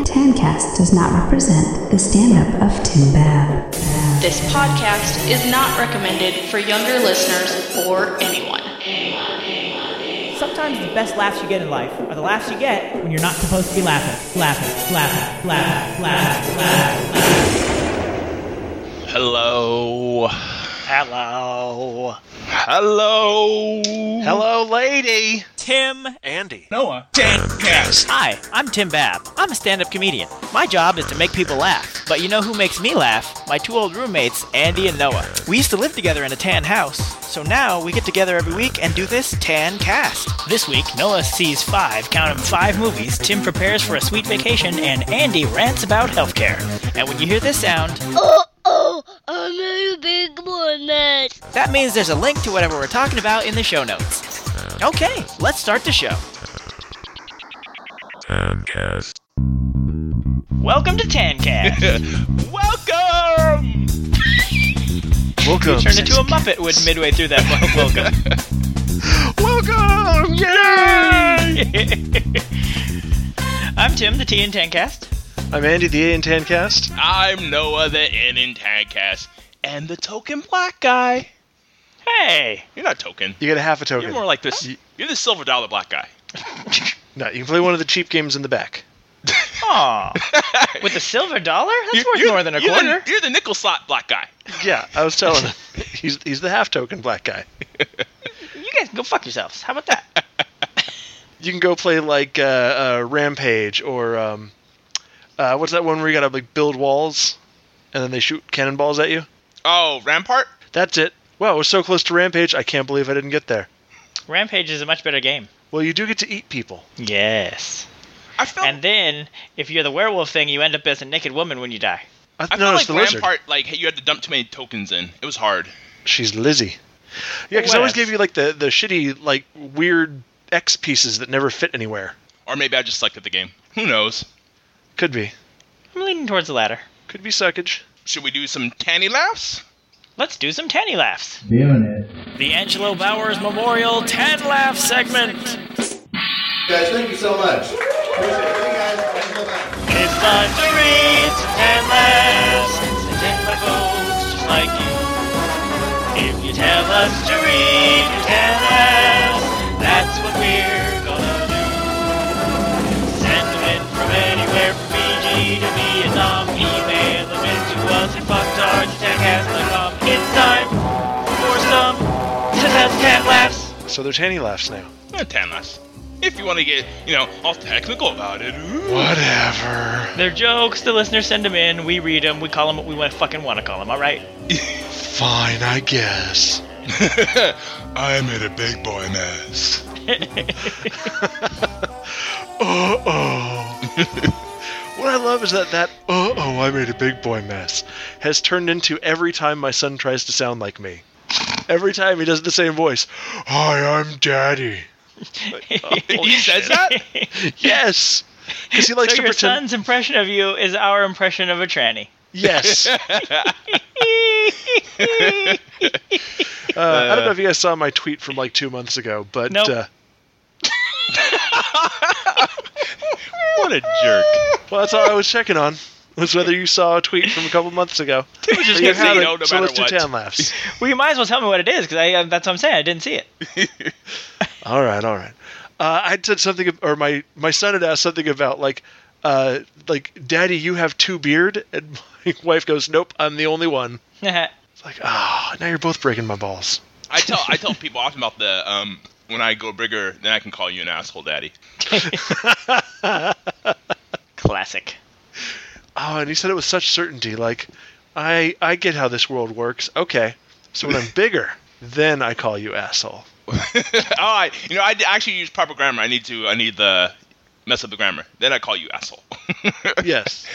Tancast does not represent the stand-up of Tim Bab. This podcast is not recommended for younger listeners or anyone. Sometimes the best laughs you get in life are the laughs you get when you're not supposed to be laughing. Hello. Hello. Hello. Hello, lady. Tim. Andy. Noah. Tancast. Hi, I'm Tim Bab. I'm a stand-up comedian. My job is to make people laugh. But you know who makes me laugh? My two old roommates, Andy and Noah. We used to live together in a tan house. So now we get together every week and do this Tancast. This week, Noah sees five movies, Tim prepares for a sweet vacation, and Andy rants about healthcare. And when you hear this sound... I made a big boy mess. That means there's a link to whatever we're talking about in the show notes. Okay, let's start the show. Tancast. Welcome to Tancast. Welcome. Welcome. Turned into a Muppet midway through that welcome. Welcome. Yay. I'm Tim, the T in Tancast. I'm Andy, the A in Tancast. I'm Noah, the N in Tancast, and the token black guy. Hey. You're not token. You get a half a token. You're more like this. You're the silver dollar black guy. No, you can play one of the cheap games in the back. Aw. With the silver dollar? That's worth more than a quarter. You're the nickel slot black guy. Yeah, I was telling him. He's the half token black guy. You guys can go fuck yourselves. How about that? You can go play like Rampage or what's that one where you gotta like build walls and then they shoot cannonballs at you? Oh, Rampart? That's it. Wow, it was so close to Rampage, I can't believe I didn't get there. Rampage is a much better game. Well, you do get to eat people. Yes. I felt And then, if you're the werewolf thing, you end up as a naked woman when you die. I No, felt it's like the lizard. Rampart, like you had to dump too many tokens in. It was hard. She's Lizzie. Yeah, because I always Wes. gave you like the shitty, like weird X pieces that never fit anywhere. Or maybe I just sucked at the game. Who knows? Could be. I'm leaning towards the latter. Could be suckage. Should we do some tanny laughs? Let's do some Tanny Laughs. Doing it. The Angelo Bowers Memorial Tan Laugh segment. Guys, thank you so much. Appreciate it. Thank you guys. Thank you so much. It's time to read some Tan Laughs and take my votes just like you. If you tell us to read your Tan Laughs, that's what we're gonna do. Send them in from anywhere from Fiji to Vietnam. Email them into us at fucktards@tancast.com. It's time for some Tan Laughs. So they're Tanny laughs now. Tan laughs. If you want to get, all technical about it. Whatever. They're jokes. The listeners send them in. We read them. We call them what we fucking want to call them. All right? Fine, I guess. I made a big boy mess. What I love is that I made a big boy mess has turned into every time my son tries to sound like me. Every time he does the same voice. Hi, I'm Daddy. Like, He says that? Yes. Because he likes So to your pretend. son's impression of you is our impression of a tranny. Yes. I don't know if you guys saw my tweet from like 2 months ago, but Nope. What a jerk. well, that's all I was checking on. Was whether you saw a tweet from a couple months ago. Tim was just But you gonna say haven't, no, no so matter let's do what. tan laughs. Well, you might as well tell me what it is, because that's what I'm saying. I didn't see it. All right. I said something, or my son had asked something about like, Daddy, you have two beard, and my wife goes, Nope, I'm the only one. It's like, now you're both breaking my balls. I tell people often about the when I go bigger, then I can call you an asshole, daddy. Classic. Oh, and he said it with such certainty, like, I get how this world works. Okay, so when I'm bigger, then I call you asshole. I actually use proper grammar. I need the mess up the grammar. Then I call you asshole. Yes.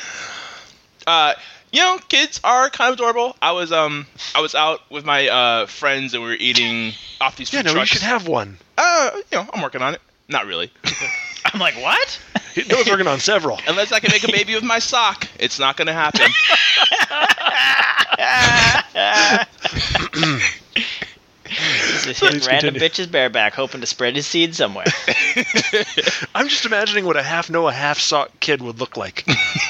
Kids are kind of adorable. I was out with my friends and we were eating off these food Yeah, no, trucks. you should have one. I'm working on it. Not really. I'm like, what? Noah's working on several. Unless I can make a baby with my sock, it's not going to happen. This Just hit Please random continue. bitches bareback, hoping to spread his seed somewhere. I'm just imagining what a half Noah, half sock kid would look like.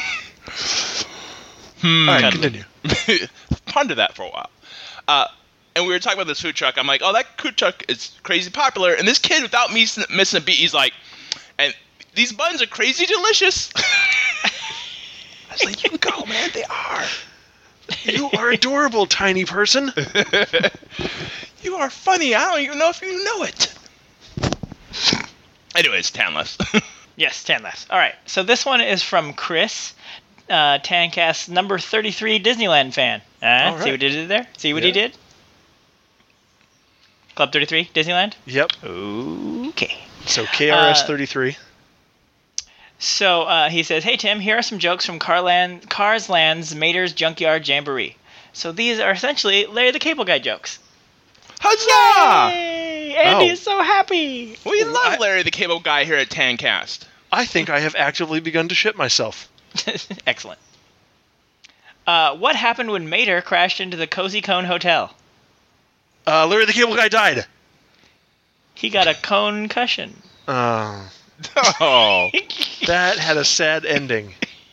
All right, Cuddly. continue. Ponder that for a while. And we were talking about this food truck. I'm like, oh, that food truck is crazy popular. And this kid, without me missing a beat, he's like, and these buns are crazy delicious. I was like, you go, man. They are. You are adorable, tiny person. You are funny. I don't even know if you know it. Anyways, Tanless. Yes, 10 left. All right, so this one is from Chris, Tancast number 33 Disneyland fan. All right. See what he did there? See what he Yeah. did? Club 33 Disneyland? Yep. Okay. So KRS 33. So he says, hey, Tim, here are some jokes from Cars Land's Mater's Junkyard Jamboree. So these are essentially Larry the Cable Guy jokes. Huzzah! Yay! Andy Oh. is so happy. We love Larry the Cable Guy here at Tancast. I think I have actively begun to shit myself. Excellent. What happened when Mater crashed into the Cozy Cone Hotel? Larry the Cable Guy died. He got a concussion. Oh, Oh. that had a sad ending.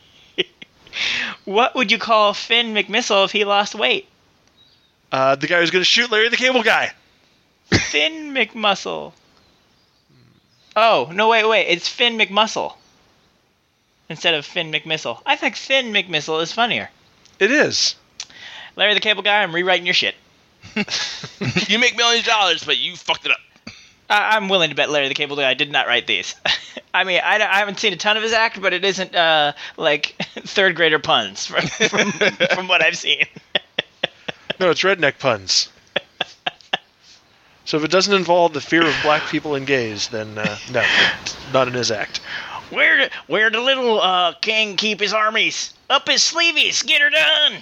What would you call Finn McMissile if he lost weight? The guy who's going to shoot Larry the Cable Guy. Finn McMuscle. Oh, no, wait. It's Finn McMuscle. Instead of Finn McMissile. I think Finn McMissile is funnier. It is. Larry the Cable Guy, I'm rewriting your shit. You make millions of dollars, but you fucked it up. I'm willing to bet Larry the Cable Guy did not write these. I mean, I haven't seen a ton of his act, but it isn't, like, third grader puns from what I've seen. No, it's redneck puns. So if it doesn't involve the fear of black people and gays, then no, it's not in his act. Where the little king keep his armies? Up his sleeveys. Get her done.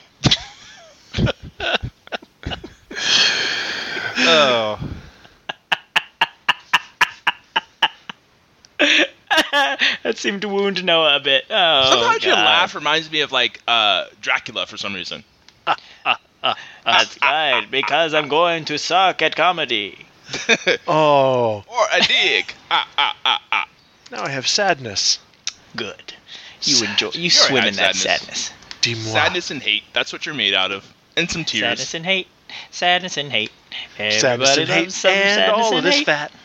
Oh. That seemed to wound Noah a bit. Oh, Sometimes your God. laugh reminds me of, like, Dracula for some reason. That's right, because I'm going to suck at comedy. Oh, Or a dig. now I have sadness. Good. You enjoy. You You swim already in had that sadness. sadness. Dis-moi. Sadness and hate. That's what you're made out of. And some tears. Sadness and hate. Sadness and hate. Sadness Everybody and hate, loves some and sadness all of and this hate. fat.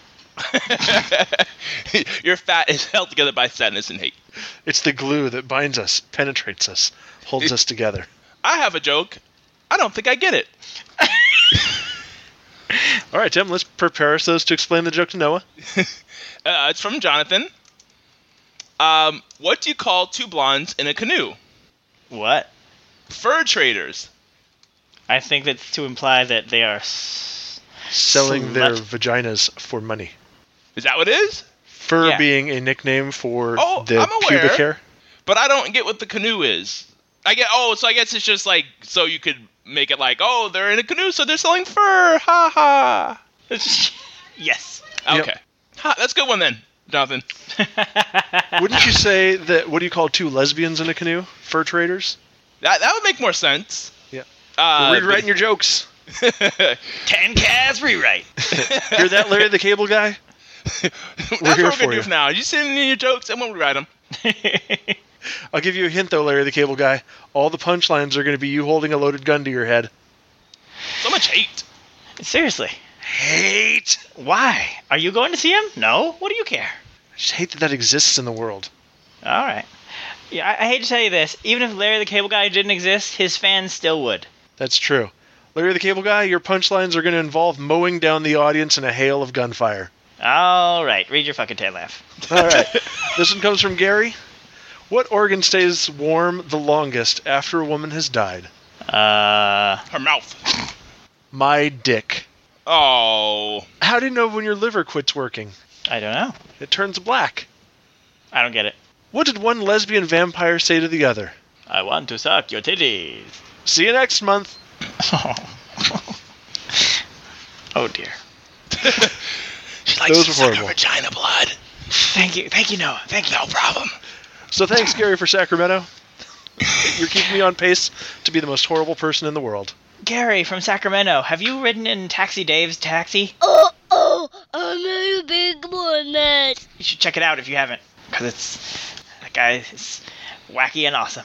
Your fat is held together by sadness and hate. It's the glue that binds us, penetrates us, holds us together. I have a joke. I don't think I get it. All right, Tim, let's prepare ourselves to explain the joke to Noah. It's from Jonathan. What do you call two blondes in a canoe? What? Fur traders. I think that's to imply that they are. Selling their Slut. vaginas for money. Is that what it is? Fur Yeah. being a nickname for Oh, the I'm aware. pubic hair. But I don't get what the canoe is. So I guess it's just like, so you could make it like, oh, they're in a canoe, so they're selling fur. Ha ha. Yes. Yep. Okay. Ha, that's a good one then, Jonathan. Wouldn't you say that, what do you call two lesbians in a canoe? Fur traders? That would make more sense. Yeah. But- Rewriting your jokes. Tancast rewrite. Hear that, Larry the Cable Guy? That's here what we're for gonna do you. from now. You send in your jokes, and we'll rewrite them. I'll give you a hint, though, Larry the Cable Guy. All the punchlines are going to be you holding a loaded gun to your head. So much hate. Seriously. Hate! Why? Are you going to see him? No? What do you care? I just hate that exists in the world. All right. Yeah, I hate to tell you this. Even if Larry the Cable Guy didn't exist, his fans still would. That's true. Larry the Cable Guy, your punchlines are going to involve mowing down the audience in a hail of gunfire. All right. Read your fucking tail laugh. All right. This one comes from Gary. What organ stays warm the longest after a woman has died? Her mouth. My dick. Oh. How do you know when your liver quits working? I don't know. It turns black. I don't get it. What did one lesbian vampire say to the other? I want to suck your titties. See you next month. Oh, dear. She likes Those to were suck her horrible. vagina blood. Thank you, Noah. Thank you. No problem. So thanks, Gary, for Sacramento. You're keeping me on pace to be the most horrible person in the world. Gary from Sacramento, have you ridden in Taxi Dave's taxi? Oh, I'm a big one, man. You should check it out if you haven't, because that guy is wacky and awesome.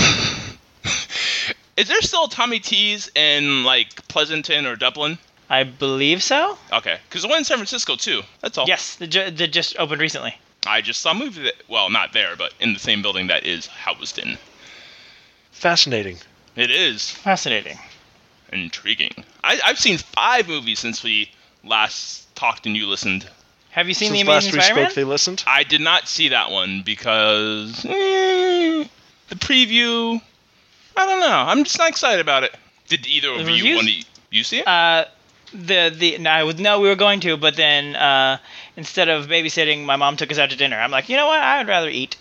Is there still Tommy T's in like Pleasanton or Dublin? I believe so. Okay, because the one in San Francisco too. That's all. Yes, that just opened recently. I just saw a movie that, well, not there, but in the same building that is housed in. Fascinating. It is Fascinating. intriguing. I've seen 5 movies since we last talked and you listened. Have you seen Since The Amazing last we Spider-Man? spoke, they listened. I did not see that one because the preview. I don't know. I'm just not excited about it. Did either of you want to? You see it? No, we were going to, but then instead of babysitting, my mom took us out to dinner. I'm like, you know what? I would rather eat.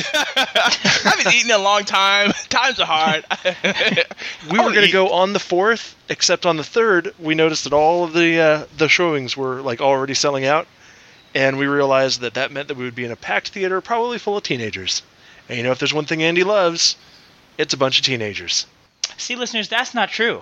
I haven't eaten in a long time. Times are hard. We were going to go on the 4th, except on the 3rd, we noticed that all of the showings were like already selling out, and we realized that meant that we would be in a packed theater, probably full of teenagers. And you know, if there's one thing Andy loves, it's a bunch of teenagers. See, listeners, that's not true.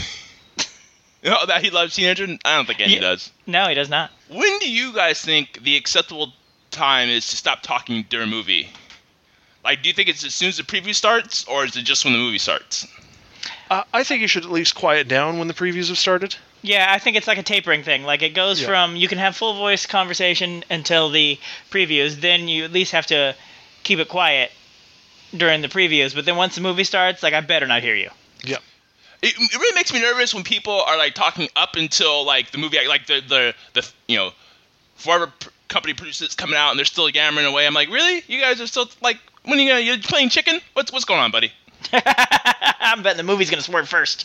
Oh, that he loves teenagers? I don't think Andy does. No, he does not. When do you guys think the acceptable time is to stop talking during a movie? Like, do you think it's as soon as the preview starts, or is it just when the movie starts? I think you should at least quiet down when the previews have started. Yeah, I think it's like a tapering thing. Like, it goes from you can have full voice conversation until the previews, then you at least have to keep it quiet during the previews. But then once the movie starts, like, I better not hear you. Yep. It really makes me nervous when people are like talking up until like the movie, like the you know, whatever company produces it's coming out and they're still yammering away. I'm like, really? You guys are still like, when are you're playing chicken? What's going on, buddy? I'm betting the movie's gonna swerve first.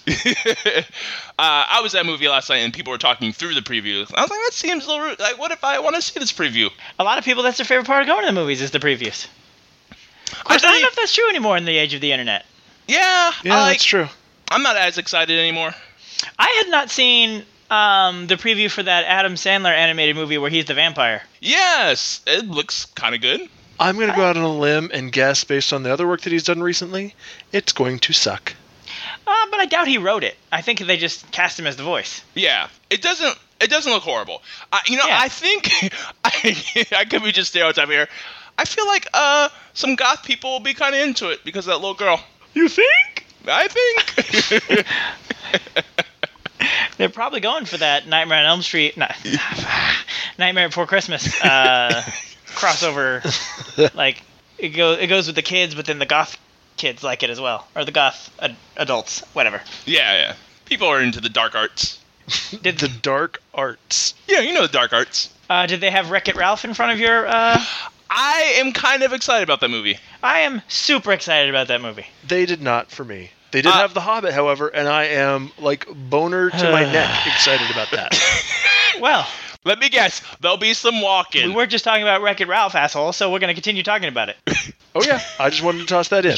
I was at a movie last night and people were talking through the preview. I was like, that seems a little rude. Like, what if I want to see this preview? A lot of people, that's their favorite part of going to the movies is the previews. Of course, I don't know if that's true anymore in the age of the internet. Yeah, that's true. I'm not as excited anymore. I had not seen the preview for that Adam Sandler animated movie where he's the vampire. Yes, it looks kind of good. I'm going to go out on a limb and guess, based on the other work that he's done recently, it's going to suck. But I doubt he wrote it. I think they just cast him as the voice. Yeah, it doesn't look horrible. I think I could be just stereotyping here. I feel like some goth people will be kind of into it because of that little girl. You think? I think. They're probably going for that Nightmare on Elm Street, Nightmare Before Christmas crossover. Like it goes with the kids, but then the goth kids like it as well, or the goth adults, whatever. Yeah. People are into the dark arts. The dark arts. Yeah, you know the dark arts. Did they have Wreck-It Ralph in front of your? I am kind of excited about that movie. I am super excited about that movie. They did not for me. They did have The Hobbit, however, and I am, like, boner to my neck excited about that. Well, let me guess. There'll be some walking. We were just talking about Wreck-It Ralph, asshole, so we're going to continue talking about it. Oh, yeah. I just wanted to toss that in.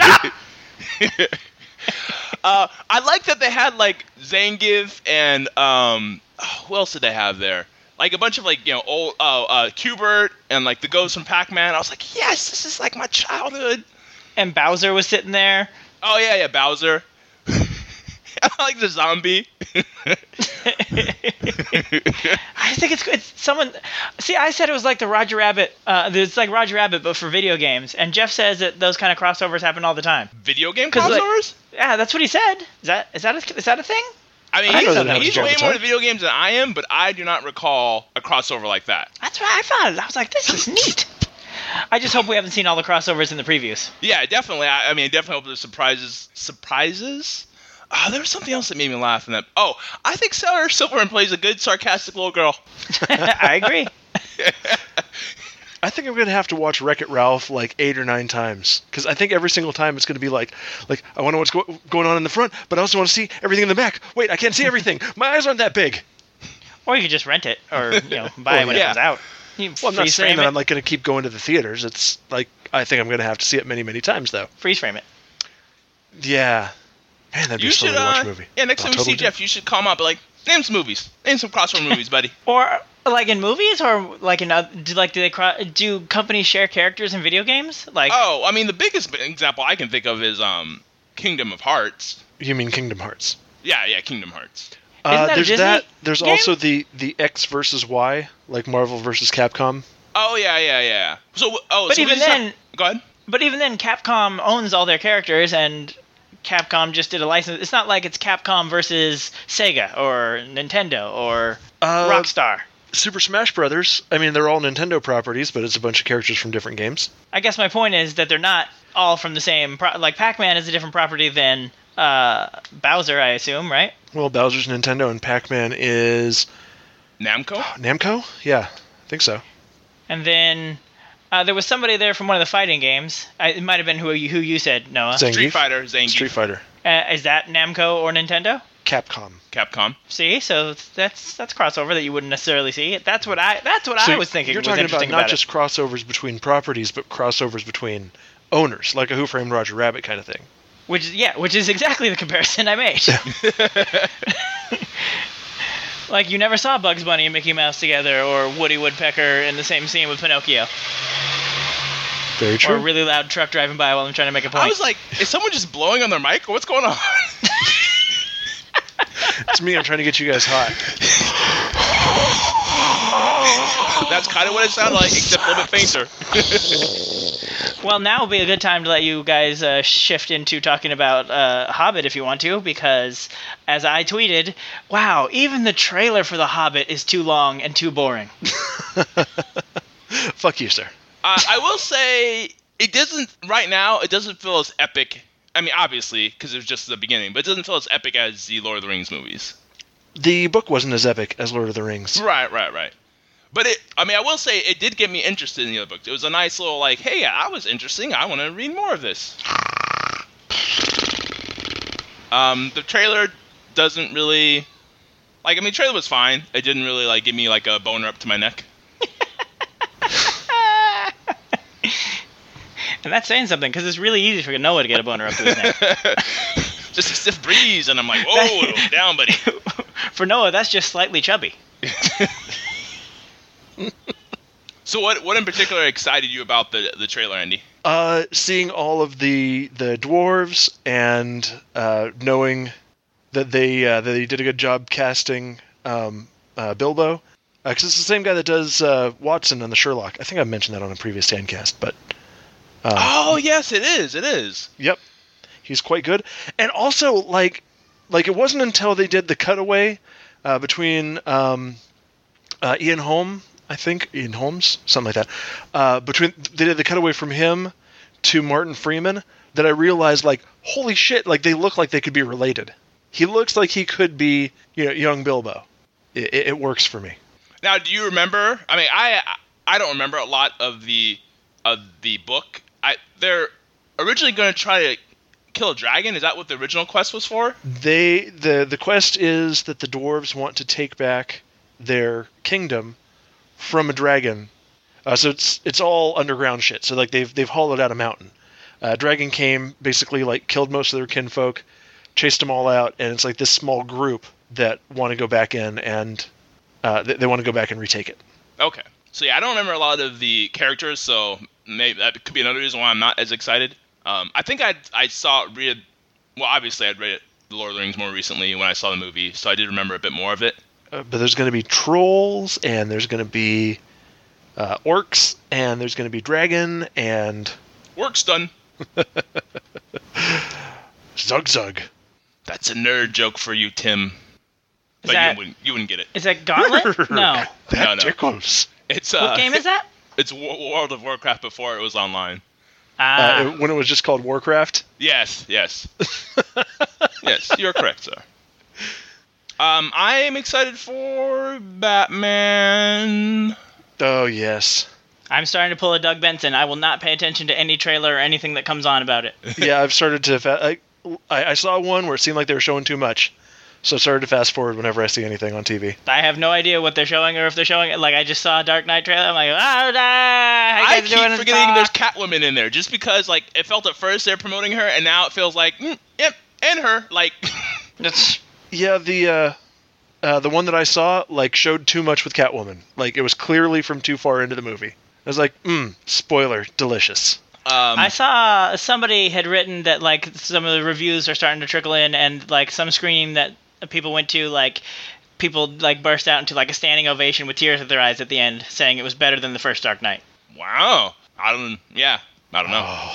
I like that they had, like, Zangief and, who else did they have there? Like, a bunch of, like, you know, old, Q*bert and, like, the ghost from Pac-Man. I was like, yes, this is, like, my childhood. And Bowser was sitting there. Oh, yeah, Bowser. I like the zombie. I think it's someone. See, I said it was like the Roger Rabbit. It's like Roger Rabbit, but for video games. And Jeff says that those kind of crossovers happen all the time. Video game crossovers? Yeah, that's what he said. Is that a thing? I mean, he's way more into video games than I am, but I do not recall a crossover like that. That's what I thought. I was like, this is neat. I just hope we haven't seen all the crossovers in the previews. Yeah, definitely. I mean, definitely hope there's surprises. Oh, there was something else that made me laugh in that. Oh, I think Sarah Silverman plays a good, sarcastic little girl. I agree. I think I'm going to have to watch Wreck-It Ralph like 8 or 9 times. Because I think every single time it's going to be like I want to know what's going on in the front, but I also want to see everything in the back. Wait, I can't see everything. My eyes aren't that big. Or you could just rent it or buy it when it comes out. Well, I'm not saying that I'm like going to keep going to the theaters. It's like I think I'm going to have to see it many, many times, though. Freeze frame it. Yeah. Man, that'd be slow to watch a movie. Yeah, next time you see Jeff, you should call him up. Like, name some movies. Name some crossover movies, buddy. Or like in movies, or like in do companies share characters in video games? Like, I mean, the biggest example I can think of is Kingdom of Hearts. You mean Kingdom Hearts? Yeah, Kingdom Hearts. Isn't that a there's Disney that. There's game? also the X versus Y, like Marvel versus Capcom. Oh yeah. So But so we even just then- have- go ahead. But even then, Capcom owns all their characters, and Capcom just did a license. It's not like it's Capcom versus Sega or Nintendo or Rockstar. Super Smash Brothers. I mean, they're all Nintendo properties, but it's a bunch of characters from different games. I guess my point is that they're not all from the same... like, Pac-Man is a different property than Bowser, I assume, right? Well, Bowser's Nintendo and Pac-Man is Namco. Namco. Yeah, I think so. And then there was somebody there from one of the fighting games. It might have been who you said, Noah. Zangief? Street Fighter, Zangief. Street Fighter. Is that Namco or Nintendo? Capcom. See, so that's crossover that you wouldn't necessarily see. That's what I was thinking. You're was talking about interesting not it. just crossovers between properties, but crossovers between owners, like a Who Framed Roger Rabbit kind of thing. Which is exactly the comparison I made. Like, you never saw Bugs Bunny and Mickey Mouse together, or Woody Woodpecker in the same scene with Pinocchio. Very true. Or a really loud truck driving by while I'm trying to make a point. I was like, is someone just blowing on their mic? Or what's going on? It's me. I'm trying to get you guys hot. That's kind of what it sounded like, except a little bit fainter. Well, now would be a good time to let you guys shift into talking about Hobbit if you want to, because as I tweeted, wow, even the trailer for The Hobbit is too long and too boring. Fuck you, sir. I will say, it doesn't feel as epic. I mean, obviously, because it was just the beginning, but it doesn't feel as epic as the Lord of the Rings movies. The book wasn't as epic as Lord of the Rings. Right. But I will say, it did get me interested in the other books. It was a nice little, like, hey, that was interesting. I want to read more of this. The trailer doesn't really... Like, I mean, the trailer was fine. It didn't really, like, give me, like, a boner up to my neck. And that's saying something, because it's really easy for Noah to get a boner up to his neck. Just a stiff breeze, and I'm like, whoa, down, buddy. For Noah, that's just slightly chubby. So what in particular excited you about the trailer, Andy? Seeing all of the dwarves and knowing that they did a good job casting Bilbo. Because it's the same guy that does Watson on the Sherlock. I think I mentioned that on a previous Sandcast, but... oh, yes, it is. Yep. He's quite good. And also, like it wasn't until they did the cutaway between Ian Holmes, something like that. They did the cutaway from him to Martin Freeman that I realized, like, holy shit, like, they look like they could be related. He looks like he could be, young Bilbo. It works for me. Now, do you remember? I mean, I don't remember a lot of the book. They're originally going to try to kill a dragon. Is that what the original quest was for? The quest is that the dwarves want to take back their kingdom from a dragon. So it's all underground shit. So like they've hollowed out a mountain. Dragon came, basically like killed most of their kinfolk, chased them all out, and it's like this small group that want to go back in and they want to go back and retake it. Okay. So yeah, I don't remember a lot of the characters, so maybe that could be another reason why I'm not as excited. I think obviously I'd read The Lord of the Rings more recently when I saw the movie, so I did remember a bit more of it. But there's going to be trolls, and there's going to be orcs, and there's going to be dragon, and... Work's done. Zug. That's a nerd joke for you, Tim. But you wouldn't get it. Is that Gauntlet? No. That tickles. It's what game is that? It's World of Warcraft before it was online. When it was just called Warcraft? Yes. Yes, you're correct, sir. I am excited for Batman. Oh, yes. I'm starting to pull a Doug Benson. I will not pay attention to any trailer or anything that comes on about it. Yeah, I've started to... I saw one where it seemed like they were showing too much. So I started to fast forward whenever I see anything on TV. I have no idea what they're showing or if they're showing it. Like, I just saw a Dark Knight trailer. I'm like, I keep forgetting there's Catwoman in there just because, like, it felt at first they're promoting her, and now it feels like, yep, and her. Like, yeah, the one that I saw, like, showed too much with Catwoman. Like, it was clearly from too far into the movie. I was like, spoiler, delicious. I saw somebody had written that like some of the reviews are starting to trickle in, and like some screening that people went to, like people like burst out into like a standing ovation with tears at their eyes at the end, saying it was better than the first Dark Knight. Wow. I don't know.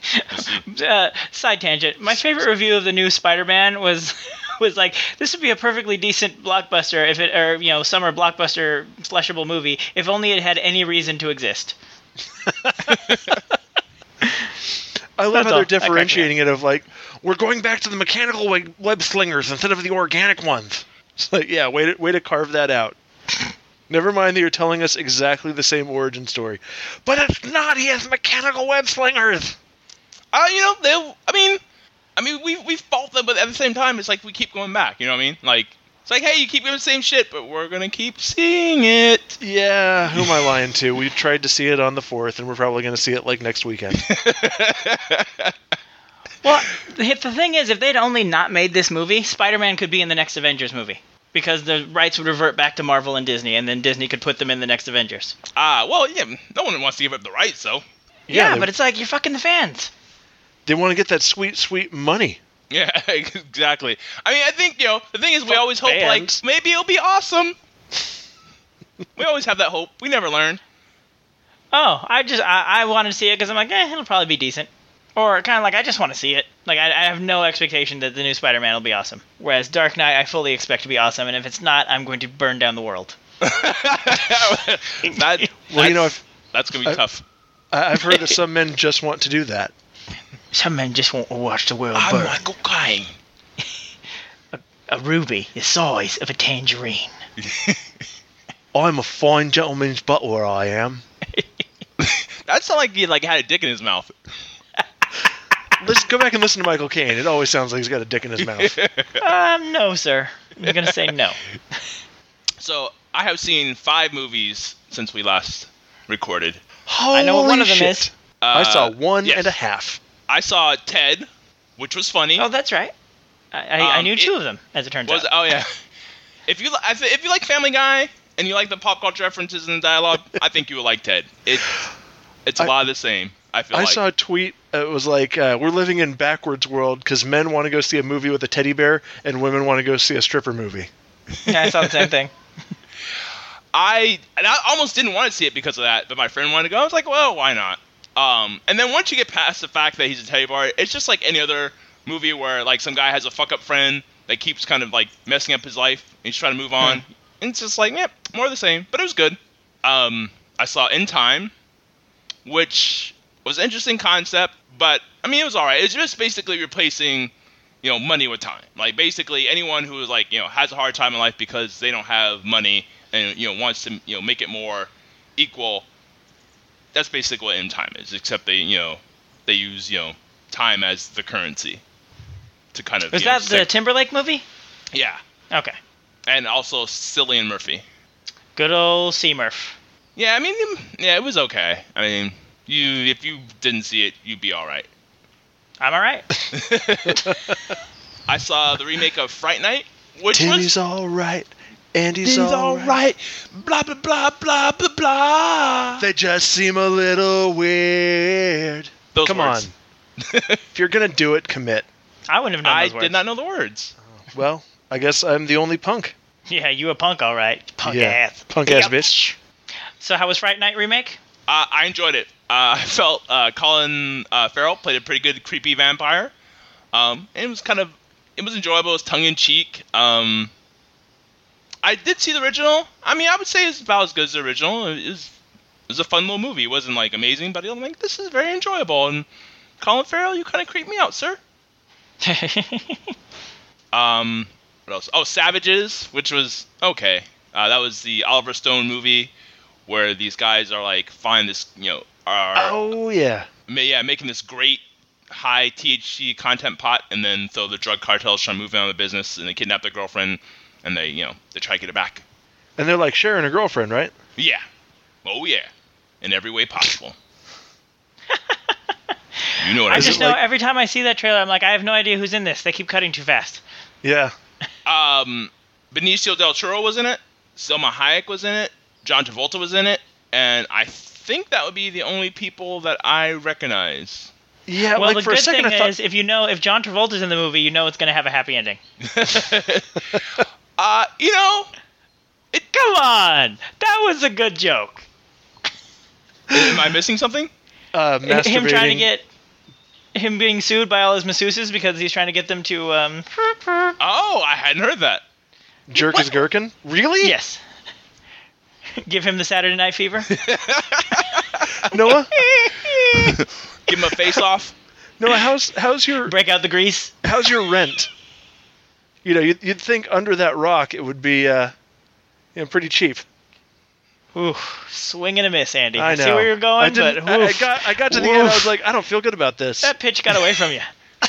Side tangent. My favorite review of the new Spider-Man was like, this would be a perfectly decent blockbuster summer blockbuster slashable movie if only it had any reason to exist. I love how they're differentiating it of like, we're going back to the mechanical web slingers instead of the organic ones. It's like, yeah, way to carve that out. Never mind that you're telling us exactly the same origin story. But it's not, he has mechanical web slingers! We fault them, but at the same time, it's like we keep going back, you know what I mean? Like, it's like, hey, you keep doing the same shit, but we're gonna keep seeing it. Yeah, who am I lying to? We tried to see it on the 4th, and we're probably gonna see it, like, next weekend. Well, the thing is, if they'd only not made this movie, Spider-Man could be in the next Avengers movie. Because the rights would revert back to Marvel and Disney, and then Disney could put them in the next Avengers. Well, yeah, no one wants to give up the rights, though. Yeah, but it's like, you're fucking the fans. They want to get that sweet, sweet money. Yeah, exactly. I mean, I think, the thing is, we always hope, like, maybe it'll be awesome. We always have that hope. We never learn. Oh, I wanted to see it because I'm like, it'll probably be decent. Or kind of like, I just want to see it. Like, I have no expectation that the new Spider-Man will be awesome. Whereas Dark Knight, I fully expect to be awesome, and if it's not, I'm going to burn down the world. That's going to be tough. I've heard that some men just want to do that. Some men just want to watch the world I'm burn. Michael Caine. A ruby the size of a tangerine. I'm a fine gentleman's butler, I am. That sounded like he had a dick in his mouth. Let's go back and listen to Michael Caine. It always sounds like he's got a dick in his mouth. No, sir. I'm going to say no. So, I have seen 5 movies since we last recorded. Holy I know what one of them shit. is. I saw one and a half. I saw Ted, which was funny. Oh, that's right. I knew 2 of them, as it turns out. Oh, yeah. If you like Family Guy and you like the pop culture references and dialogue, I think you will like Ted. It's a lot of the same. I saw a tweet. It was like, we're living in backwards world because men want to go see a movie with a teddy bear and women want to go see a stripper movie. Yeah, I saw the same thing. I almost didn't want to see it because of that, but my friend wanted to go. I was like, well, why not? And then once you get past the fact that he's a teddy bear, it's just like any other movie where like some guy has a fuck up friend that keeps kind of like messing up his life and he's trying to move on. And it's just like, more of the same, but it was good. I saw In Time, which was an interesting concept, but I mean, it was all right. It's just basically replacing, money with time. Like basically anyone who is like, has a hard time in life because they don't have money and, wants to, make it more equal. That's basically what In Time is, except they use, time as the currency to kind of. Was that the Timberlake movie? Yeah. Okay. And also Cillian Murphy. Good old C-Murph. Yeah, I mean, it was okay. I mean, if you didn't see it, you'd be all right. I'm all right. I saw the remake of Fright Night, which Timmy's all right. Andy's all right. Blah, blah, blah, blah, blah, blah. They just seem a little weird. Come on. If you're going to do it, commit. I wouldn't have known those words. I did not know the words. Well, I guess I'm the only punk. Yeah, you a punk, all right. Punk ass. Punk ass bitch. So how was Fright Night remake? I enjoyed it. I felt Colin Farrell played a pretty good creepy vampire. And it was enjoyable. It was tongue-in-cheek. I did see the original. I mean, I would say it's about as good as the original. It was a fun little movie. It wasn't like amazing, but I'm like, this is very enjoyable. And Colin Farrell, you kind of creep me out, sir. What else? Oh, Savages, which was okay. That was the Oliver Stone movie where these guys are like find this, making this great high THC content pot, and then so the drug cartels try to move in on the business, and they kidnap their girlfriend, and they try to get it back. And they're like sharing a girlfriend, right? Yeah. Oh yeah. In every way possible. You know what I just know every time I see that trailer, I'm like, I have no idea who's in this. They keep cutting too fast. Yeah. Benicio del Toro was in it. Selma Hayek was in it. John Travolta was in it. And I think that would be the only people that I recognize. Yeah, Well, like the for a good second thing I thought, is, if John Travolta's in the movie, you know it's going to have a happy ending. You know, Come on! That was a good joke. am I missing something? masturbating. Him trying to get... Him being sued by all his masseuses because he's trying to get them to... Oh, I hadn't heard that. Jerk his gherkin? Really? Yes. Give him the Saturday Night Fever. Noah? Give him a face off. Noah, how's your Grease. how's your rent? You know, you'd think under that rock it would be pretty cheap. Ooh, swing and a miss, Andy. I know. See where you're going, but I got to the end. I was like, I don't feel good about this. that pitch got away from you.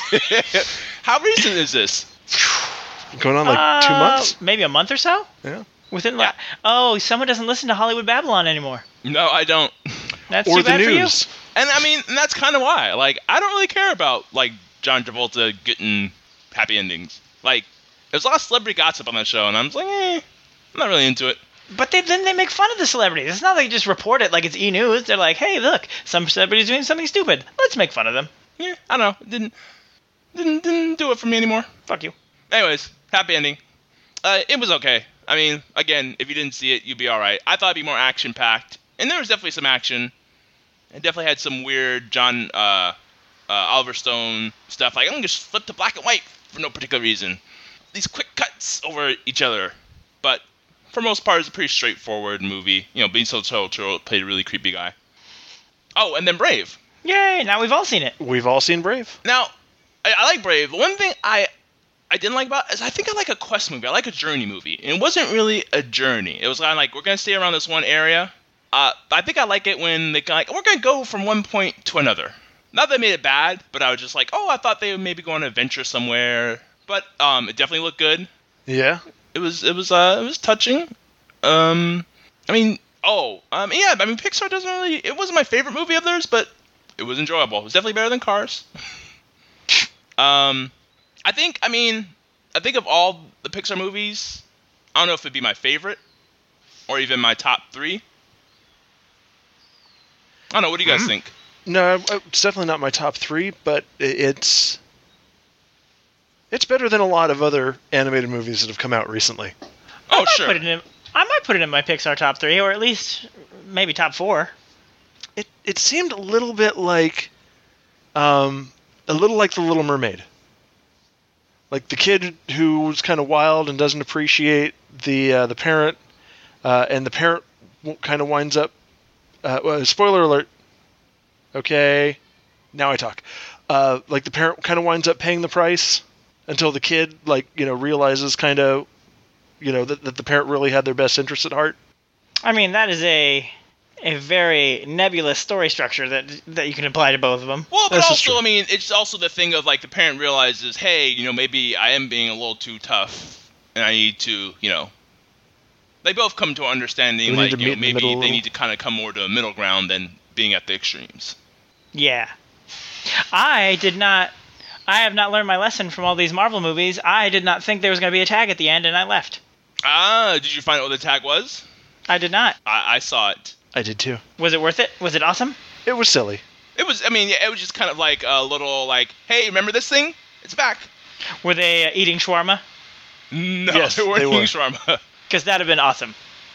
How recent is this? Going on like 2 months? Maybe a month or so. Yeah. Someone doesn't listen to Hollywood Babylon anymore. No, I don't. That's Or too the bad for you. news. And I mean, and that's kind of why. Like, I don't really care about like John Travolta getting happy endings. Like, there's a lot of celebrity gossip on that show, and I'm just like, I'm not really into it. But then they make fun of the celebrities. It's not like they just report it like it's E-News. They're like, hey, look, some celebrity's doing something stupid. Let's make fun of them. Yeah, I don't know. Didn't do it for me anymore. Fuck you. Anyways, happy ending. It was okay. I mean, again, if you didn't see it, you'd be all right. I thought it'd be more action-packed, and there was definitely some action. It definitely had some weird John Oliver Stone stuff. Like, I'm gonna just flip to black and white for no particular reason. These quick cuts over each other, but for most part, it's a pretty straightforward movie. You know, Benicio del Toro played a really creepy guy. Oh, and then Brave. Yay! Now we've all seen it. We've all seen Brave. Now, I like Brave. The one thing I didn't like about it is I think I like a quest movie. I like a journey movie. And it wasn't really a journey. It was kind of like, we're going to stay around this one area. I think I like it when they kind of like, we're going to go from one point to another. Not that they made it bad, but I was just like, I thought they would maybe go on an adventure somewhere. But it definitely looked good. Yeah. It was touching. Yeah, I mean, Pixar doesn't really, it wasn't my favorite movie of theirs, but it was enjoyable. It was definitely better than Cars. I think of all the Pixar movies, I don't know if it'd be my favorite or even my top 3. I don't know. What do you guys think? No, it's definitely not my top 3, but it's better than a lot of other animated movies that have come out recently. Oh, sure. I might put it in my Pixar top 3, or at least maybe top 4. It seemed a little bit like, The Little Mermaid. Like the kid who's kind of wild and doesn't appreciate the parent, and the parent kind of winds up. Spoiler alert. Okay, now I talk. Like the parent kind of winds up paying the price until the kid, realizes kind of, that the parent really had their best interest at heart. I mean, that is a very nebulous story structure that you can apply to both of them. Well, but also, I mean, it's also the thing of, like, the parent realizes, hey, maybe I am being a little too tough, and I need to, They both come to an understanding, like, maybe they need to kind of come more to a middle ground than being at the extremes. Yeah. I have not learned my lesson from all these Marvel movies. I did not think there was going to be a tag at the end, and I left. Did you find out what the tag was? I did not. I saw it. I did too. Was it worth it? Was it awesome? It was silly. It was, it was just kind of like a little, like, hey, remember this thing? It's back. Were they eating shawarma? No, yes, they weren't eating shawarma. Because that'd have been awesome.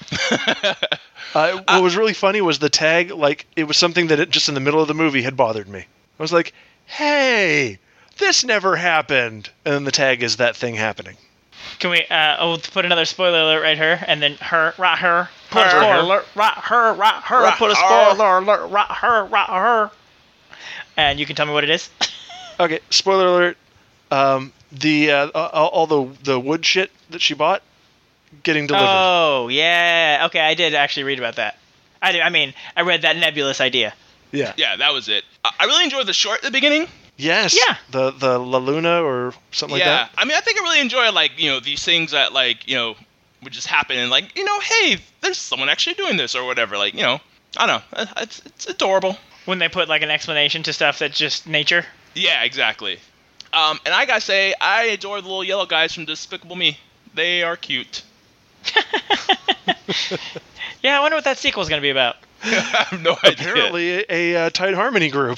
What was really funny was the tag, like, it was something that just in the middle of the movie had bothered me. I was like, hey, this never happened. And then the tag is that thing happening. Can we put another spoiler alert right here, and then her, put a spoiler alert, put a spoiler alert, her. And you can tell me what it is. Okay, spoiler alert. All the wood shit that she bought getting delivered. Oh, yeah. Okay, I did actually read about that. I read that nebulous idea. Yeah. Yeah, that was it. I really enjoyed the short at the beginning. Yes. Yeah. The La Luna or something like that. Yeah. I think I really enjoy, like, these things that, like, would just happen and, like, hey, there's someone actually doing this or whatever. Like, I don't know. It's adorable. When they put, like, an explanation to stuff that's just nature. Yeah, exactly. And I gotta say, I adore the little yellow guys from Despicable Me. They are cute. Yeah, I wonder what that sequel's gonna be about. I have no idea. Apparently a Tide Harmony group.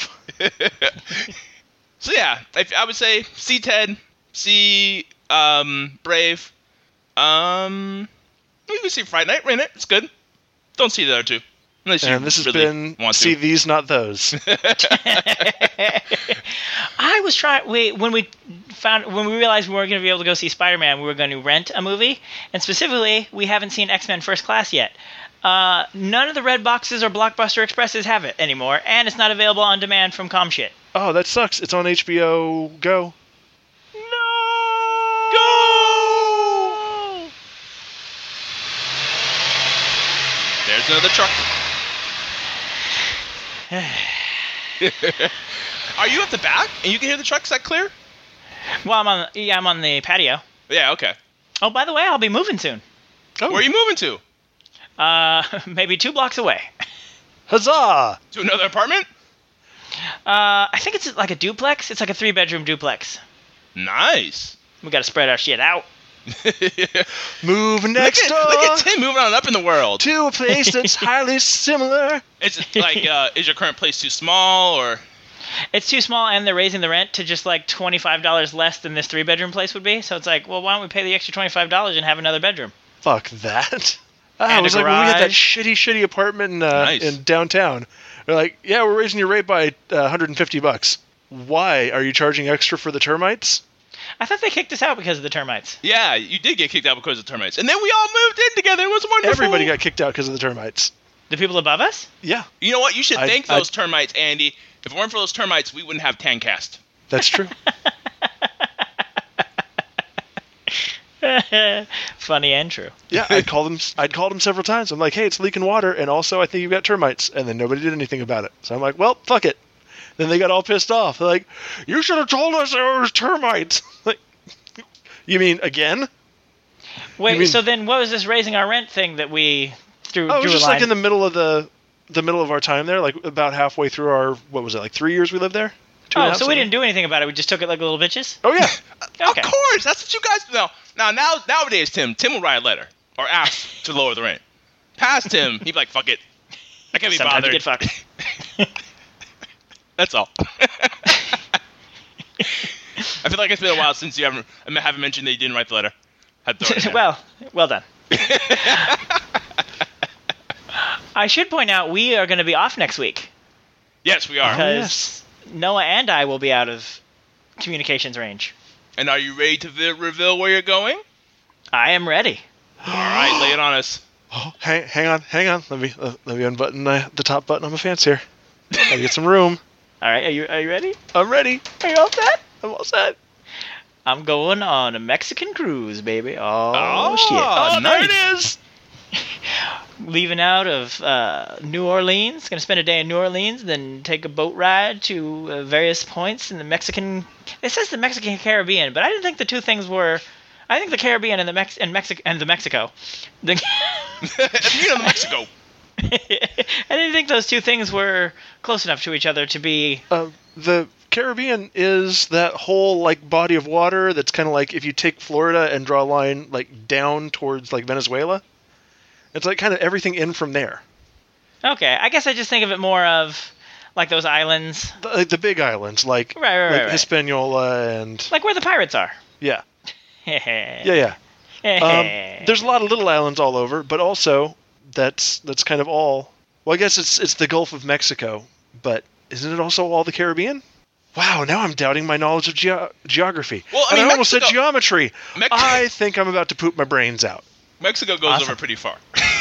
So yeah, I would say see Ted, see Brave. You can see Friday Night Rent. It's good. Don't see the other two. Unless you And this has really been want see to. these, not those. I was trying. When we realized we weren't going to be able to go see Spider-Man, we were going to rent a movie, and specifically, we haven't seen X-Men First Class yet. None of the red boxes or Blockbuster Expresses have it anymore, and it's not available on demand from ComShit. Oh, that sucks. It's on HBO Go. Go! There's another truck. Are you at the back and you can hear the truck? Is that clear? Well, I'm on the patio. Yeah, okay. Oh, by the way, I'll be moving soon. Oh. Where are you moving to? Maybe 2 blocks away. Huzzah! To another apartment? I think it's like a duplex. It's like a 3-bedroom duplex. Nice. We got to spread our shit out. Move next door Look at Tim moving on up in the world. to a place that's highly similar. It's like, is your current place too small or? It's too small, and they're raising the rent to just like $25 less than this 3-bedroom place would be. So it's like, well, why don't we pay the extra $25 and have another bedroom? Fuck that. And It was a like when we had that garage. shitty apartment Nice. in downtown. They're like, yeah, we're raising your rate by $150. Why? Are you charging extra for the termites? I thought they kicked us out because of the termites. Yeah, you did get kicked out because of termites. And then we all moved in together. It was wonderful. Everybody got kicked out because of the termites. The people above us? Yeah, You know what? You should I- thank those termites, Andy. If it weren't for those termites, we wouldn't have Tancast. that's true. Funny and true. Yeah, I'd called them several times. I'm like, hey, it's leaking water, and also I think you've got termites. And then nobody did anything about it. So I'm like, well, fuck it. Then they got all pissed off. They're like, you should have told us there was termites. Like, you mean again? Wait, You mean- so then what was this raising our rent thing that we drew Oh, it was drew a just line? like in the middle of the middle of our time there, like about halfway through our, what was it, like 3 years we lived there? 2.5, Oh, so we something? didn't do anything about it. We just took it like little bitches? Oh yeah. Okay. Of course, that's what you guys know. Nowadays, Tim will write a letter or ask to lower the rent. Past Tim, he'd be like, "Fuck it, I can't be Sometimes bothered." you get fucked. That's all. I feel like it's been a while since you haven't mentioned that you didn't write the letter. Had to throw it in there. well done. I should point out we are going to be off next week Yes, we are. because Noah and I will be out of communications range. And are you ready to reveal where you're going? I am ready. All right, lay it on us. Oh, hang on. Let me unbutton the top button on my pants here. Gotta get some room. All right, are you ready? I'm ready. Are you all set? I'm all set. I'm going on a Mexican cruise, baby. Oh shit! Oh, there nice. it is. Leaving out of New Orleans. Going to spend a day in New Orleans, then take a boat ride to various points in the Mexican. It says the Mexican Caribbean, but I didn't think the two things were. I think the Caribbean and the Mexico. The You know, Mexico. I didn't think those two things were close enough to each other to be. The Caribbean is that whole like body of water that's kind of like if you take Florida and draw a line like down towards like Venezuela. It's like kind of everything in from there. Okay, I guess I just think of it more of like those islands, The big islands like, Right. Hispaniola and like where the pirates are. yeah. Yeah. There's a lot of little islands all over, but also that's kind of all. Well, I guess it's the Gulf of Mexico, but isn't it also all the Caribbean? Wow, now I'm doubting my knowledge of geography. Well, I and mean, I almost said Mexico- geometry. I think I'm about to poop my brains out. Mexico goes Awesome. over pretty far.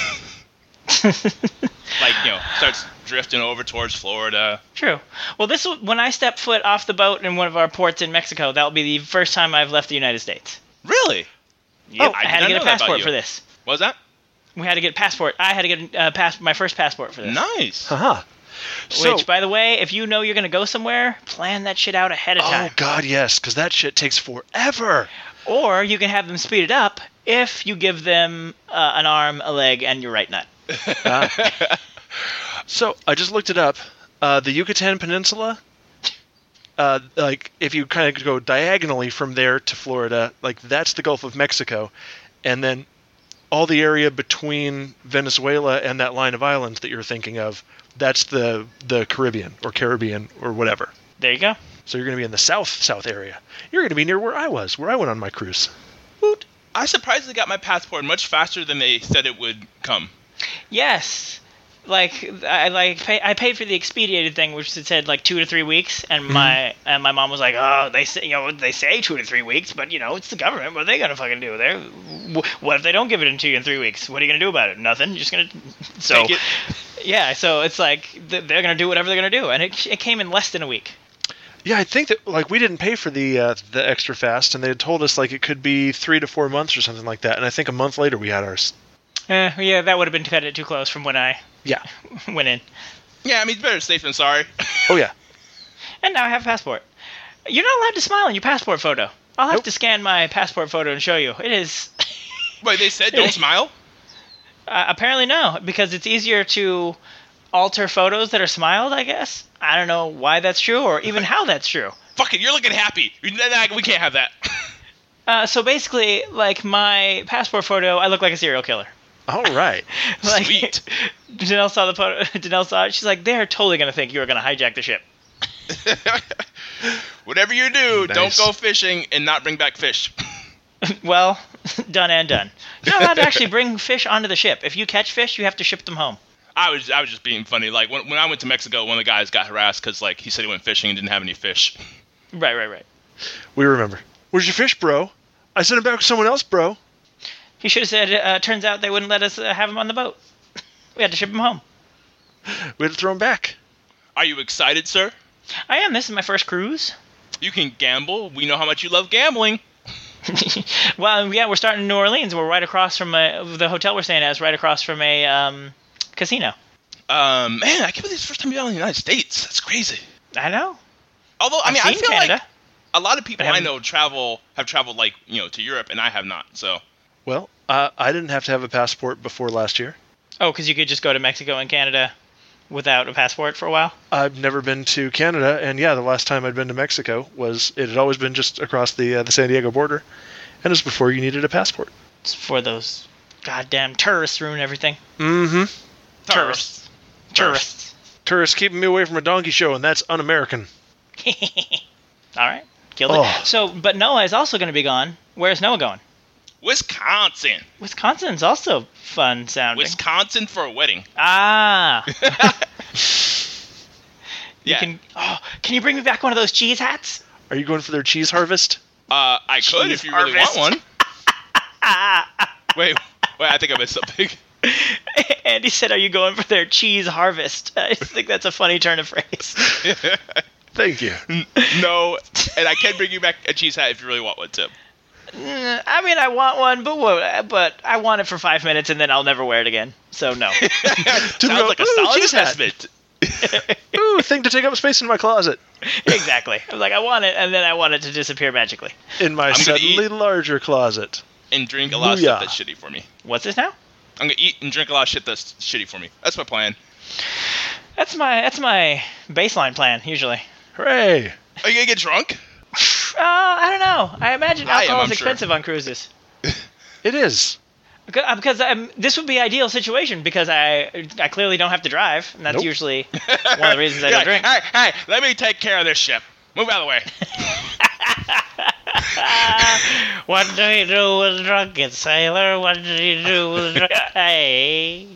Starts drifting over towards Florida. True. Well, when I step foot off the boat in one of our ports in Mexico, that'll be the first time I've left the United States. Really? Yep. I I had did to not get a know that about passport you. for this. What was that? We had to get a passport. I had to get my first passport for this. Nice. Haha. So, Which, by the way, if you know you're going to go somewhere, plan that shit out ahead of oh time. God, yes, because that shit takes forever. Or you can have them speed it up if you give them an arm, a leg, and your right nut. So I just looked it up. The Yucatan Peninsula, like if you kind of go diagonally from there to Florida, like that's the Gulf of Mexico, and then all the area between Venezuela and that line of islands that you're thinking of, that's the Caribbean or whatever. There you go. So you're going to be in the south area. You're going to be near where I went on my cruise. Woot. I surprisingly got my passport much faster than they said it would come. Yes. I paid for the expedited thing, which said 2 to 3 weeks, and my mom was like, "Oh, they say 2 to 3 weeks, but it's the government. What are they gonna fucking do? What if they don't give it to you in 3 weeks? What are you gonna do about it? Nothing. You're just gonna take it." Yeah. So it's like they're gonna do whatever they're gonna do, and it came in less than a week. Yeah, I think that we didn't pay for the extra fast, and they had told us it could be 3 to 4 months or something like that, and I think a month later we had ours. Yeah, that would have been cut too close from when I went in. Yeah, I mean, it's better safe than sorry. Oh, yeah. And now I have a passport. You're not allowed to smile in your passport photo. I'll have to scan my passport photo and show you. It is... Wait, they said don't smile? Apparently no, because it's easier to alter photos that are smiled, I guess. I don't know why that's true or even how that's true. Fuck it, you're looking happy. We can't have that. So basically, my passport photo, I look like a serial killer. All right. Sweet. Janelle saw the photo. Janelle saw it. She's like, they're totally going to think you were going to hijack the ship. Whatever you do, Nice. Don't go fishing and not bring back fish. Well, done and done. You're not allowed to actually bring fish onto the ship. If you catch fish, you have to ship them home. I was just being funny. When I went to Mexico, one of the guys got harassed because he said he went fishing and didn't have any fish. Right. We remember. Where's your fish, bro? I sent it back to someone else, bro. He should have said, turns out they wouldn't let us have him on the boat. We had to ship him home. We had to throw him back. Are you excited, sir? I am. This is my first cruise. You can gamble. We know how much you love gambling. Well, yeah, we're starting in New Orleans. We're right across from the hotel we're staying at is right across from a casino. Man, I can't believe it's the first time you're out in the United States. That's crazy. I know. Although, I I've seen feel Canada. like a lot of people I know have traveled to Europe, and I have not. So. Well, I didn't have to have a passport before last year. Oh, because you could just go to Mexico and Canada without a passport for a while? I've never been to Canada, and the last time I'd been to Mexico it had always been just across the San Diego border, and it was before you needed a passport. It's for those goddamn tourists ruin everything. Mm-hmm. Tourists. Tourists keeping me away from a donkey show, and that's un-American. All right. Killed it. So, but Noah is also going to be gone. Where's Noah going? Wisconsin. Wisconsin's also fun sounding. Wisconsin for a wedding. Ah. Yeah. Can you bring me back one of those cheese hats? Are you going for their cheese harvest? I could if you really want one. Wait, I think I missed something. Andy said, "Are you going for their cheese harvest?" I think that's a funny turn of phrase. Thank you. No, and I can bring you back a cheese hat if you really want one, Tim. I mean, I want one, but I want it for 5 minutes and then I'll never wear it again. So no. Sounds like a solid cheese hat. investment. Ooh, thing to take up space in my closet. Exactly. I was like, I want it, and then I want it to disappear magically. In my suddenly larger closet. And drink a lot of stuff that's shitty for me. What's this now? I'm gonna eat and drink a lot of shit that's shitty for me. That's my plan. That's my baseline plan usually. Hooray! Are you gonna get drunk? I don't know. I imagine alcohol is I'm expensive on cruises. It is. Because this would be ideal situation because I clearly don't have to drive, and that's usually one of the reasons I don't drink. Hey, let me take care of this ship. Move out of the way. What do you do with a drunken sailor? What do you do with a Hey.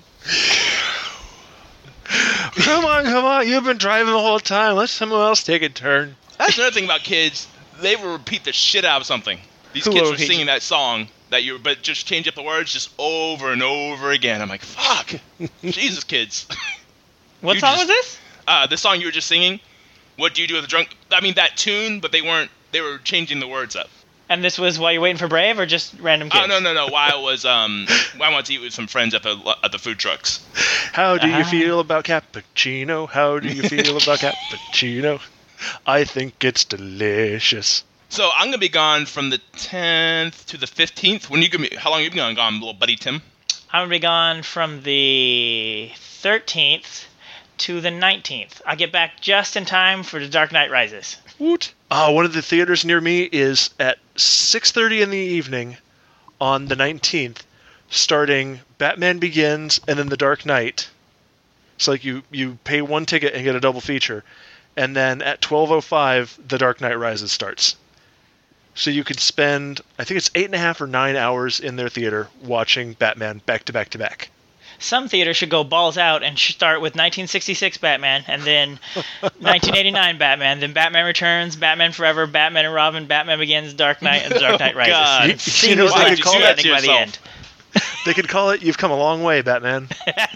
Come on. You've been driving the whole time. Let someone else take a turn. That's another thing about kids. They will repeat the shit out of something. These kids were singing that song but just change up the words just over and over again. I'm like, fuck. Jesus, kids. What song was this? The song you were just singing. What do you do with a drunk? I mean, that tune, but they were changing the words up. And this was while you're waiting for Brave or just random kids? Oh, no. While I was, I wanted to eat with some friends at the food trucks. How do you feel about cappuccino? How do you feel about cappuccino? I think it's delicious. So I'm gonna be gone from the 10th to the 15th. How long are you gonna be gone, little buddy Tim? I'm gonna be gone from the 13th to the 19th. I'll get back just in time for The Dark Knight Rises. Woot! One of the theaters near me is at 6:30 in the evening on the 19th. starting Batman Begins and then The Dark Knight. So like you pay one ticket and get a double feature, and then at 12:05 The Dark Knight Rises starts. So you could spend, I think it's 8.5 or 9 hours in their theater watching Batman back to back to back. Some theaters should go balls out and start with 1966 Batman, and then 1989 Batman, then Batman Returns, Batman Forever, Batman and Robin, Batman Begins, Dark Knight, and Dark Knight Rises. God. You know what Why they did could you call do that it? to By the yourself? end. They could call it You've Come a Long Way, Batman.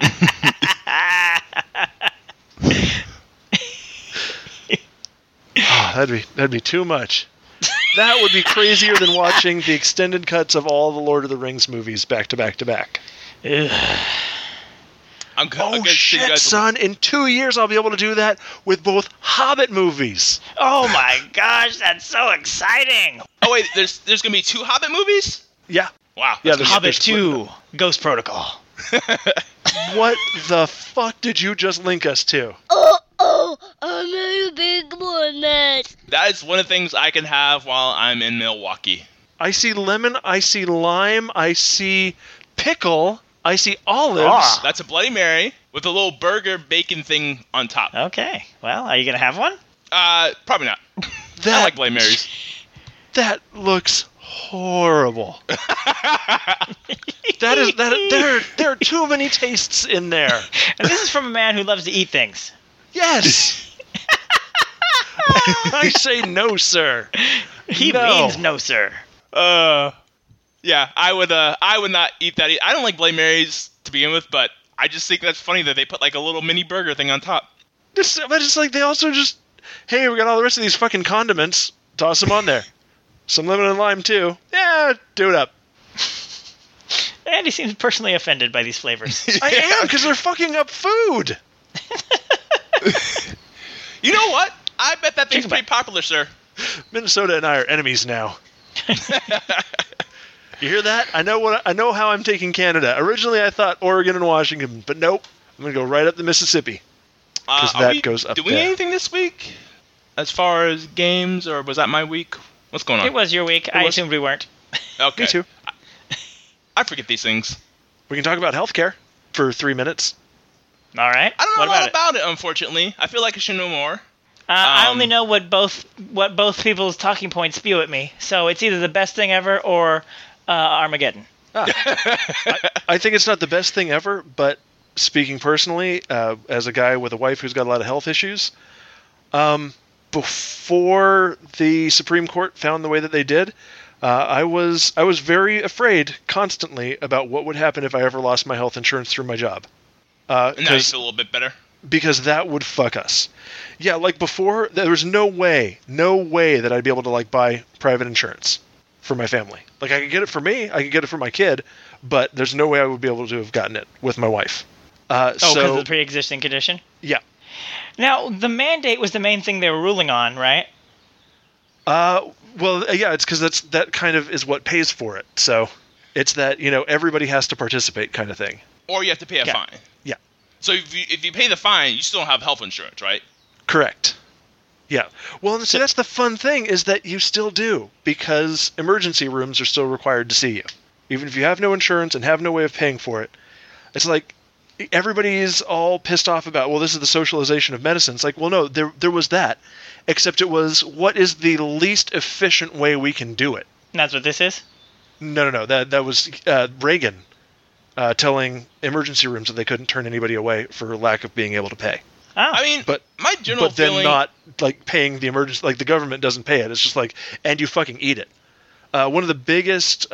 Oh, that'd be too much. That would be crazier than watching the extended cuts of all the Lord of the Rings movies back to back to back. I'm Oh shit, son! In 2 years, I'll be able to do that with both Hobbit movies. Oh my gosh, that's so exciting! Oh wait, there's gonna be 2 Hobbit movies? Yeah. Wow. Yeah. Hobbit 2, Ghost Protocol. What the fuck did you just link us to? Oh, I made a big one, Matt. That is one of the things I can have while I'm in Milwaukee. I see lemon. I see lime. I see pickle. I see olives. Ah. That's a Bloody Mary with a little burger bacon thing on top. Okay, well, are you gonna have one? Probably not. That, I like Bloody Marys. That looks horrible. There are too many tastes in there. And this is from a man who loves to eat things. Yes. I say no, sir. He No. means no, sir. Yeah, I would not eat that. I don't like Bloody Marys to begin with, but I just think that's funny that they put like a little mini burger thing on top. But it's like they also just, hey, we got all the rest of these fucking condiments. Toss them on there. Some lemon and lime too. Yeah, do it up. Andy seems personally offended by these flavors. I am, because they're fucking up food. You know what? I bet that thing's Think pretty about popular, sir. Minnesota and I are enemies now. You hear that? I know how I'm taking Canada. Originally, I thought Oregon and Washington, but nope. I'm gonna go right up the Mississippi. Because Are that we goes up doing there. anything this week? As far as games, or was that my week? What's going on? It was your week. I was. assumed we weren't. Okay. Me too. I forget these things. We can talk about healthcare for 3 minutes. All right. I don't know what a lot about it? about it, unfortunately. I feel like I should know more. I only know what both people's talking points spew at me. So it's either the best thing ever or Armageddon. I think it's not the best thing ever, but speaking personally, as a guy with a wife who's got a lot of health issues, before the Supreme Court found the way that they did, I was very afraid constantly about what would happen if I ever lost my health insurance through my job. Now you feel a little bit better. Because that would fuck us. Yeah, like before, there was no way that I'd be able to like buy private insurance for my family. Like I could get it for me, I could get it for my kid, but there's no way I would be able to have gotten it with my wife. Because of the pre-existing condition? Yeah. Now, the mandate was the main thing they were ruling on, right? Well, yeah, it's because that kind of is what pays for it. So it's that, everybody has to participate kind of thing. Or you have to pay a fine. Yeah. So if you pay the fine, you still don't have health insurance, right? Correct. Yeah. Well, see, that's the fun thing is that you still do, because emergency rooms are still required to see you. Even if you have no insurance and have no way of paying for it. It's like everybody's all pissed off about, well, this is the socialization of medicine. It's like, well, no, there was that. Except it was, what is the least efficient way we can do it? And that's what this is? No. That was Reagan telling emergency rooms that they couldn't turn anybody away for lack of being able to pay. Oh. I mean, my general but then feeling... not like paying the emergency, like the government doesn't pay it. It's just like, and you fucking eat it. One of the biggest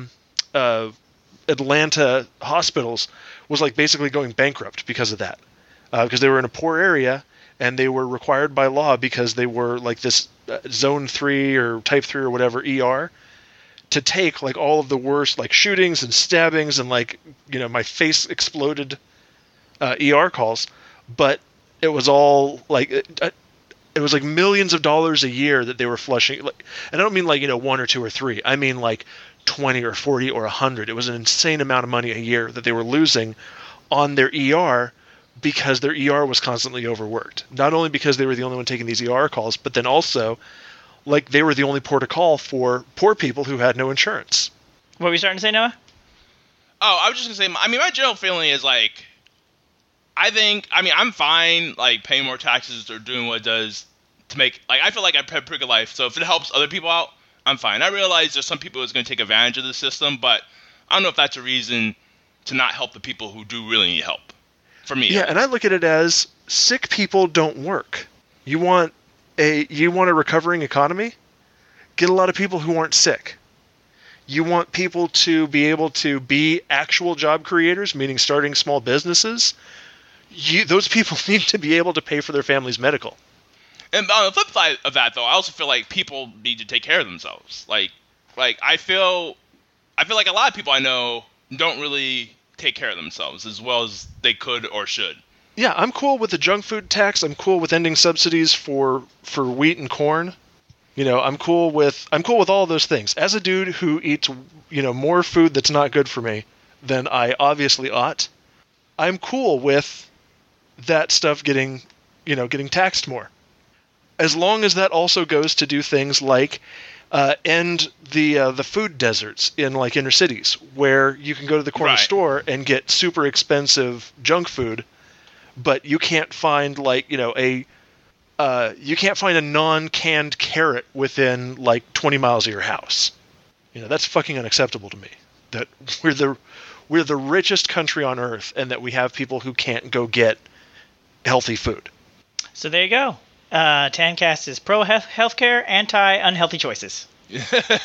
Atlanta hospitals was like basically going bankrupt because of that, because they were in a poor area and they were required by law, because they were like this zone 3 or type 3 or whatever ER, to take like all of the worst like shootings and stabbings and like, my face exploded ER calls, but it was all like it was like millions of dollars a year that they were flushing. Like, and I don't mean like 1 or 2 or 3. I mean like 20 or 40 or 100. It was an insane amount of money a year that they were losing on their ER because their ER was constantly overworked. Not only because they were the only one taking these ER calls, but then also like they were the only port of call for poor people who had no insurance. What were you starting to say, Noah? Oh, I was just gonna say. I mean, my general feeling is like, I'm fine like paying more taxes or doing what it does to make like I feel like I have a pretty good life. So if it helps other people out, I'm fine. I realize there's some people who's gonna take advantage of the system, but I don't know if that's a reason to not help the people who do really need help. For me, Yeah, and I look at it as sick people don't work. You want a recovering economy? Get a lot of people who aren't sick. You want people to be able to be actual job creators, meaning starting small businesses. Those people need to be able to pay for their family's medical. And on the flip side of that, though, I also feel like people need to take care of themselves. Like I feel like a lot of people I know don't really take care of themselves as well as they could or should. Yeah, I'm cool with the junk food tax. I'm cool with ending subsidies for wheat and corn. You know, I'm cool with all those things. As a dude who eats, more food that's not good for me than I obviously ought, I'm cool with that stuff getting taxed more. As long as that also goes to do things like end the food deserts in like inner cities, where you can go to the corner store and get super expensive junk food, but you can't find you can't find a non-canned carrot within like 20 miles of your house. That's fucking unacceptable to me. That we're the richest country on earth, and that we have people who can't go get healthy food. So there you go. Tancast is pro healthcare, anti unhealthy choices. No.